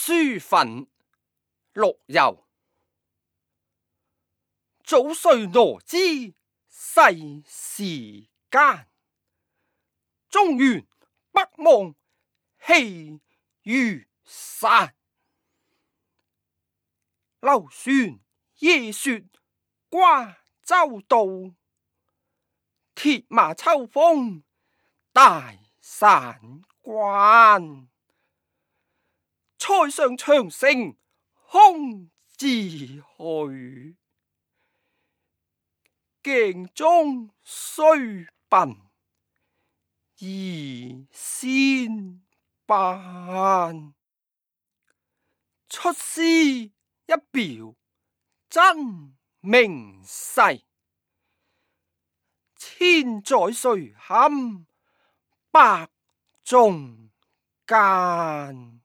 書憤陸游。早歲羅織細時間，中原北望氣如山。樓船夜雪瓜洲渡，鐵馬秋風大散關。塞上長城空自去，鏡中須憑二仙班。出師一表真名世，千載誰堪百中間。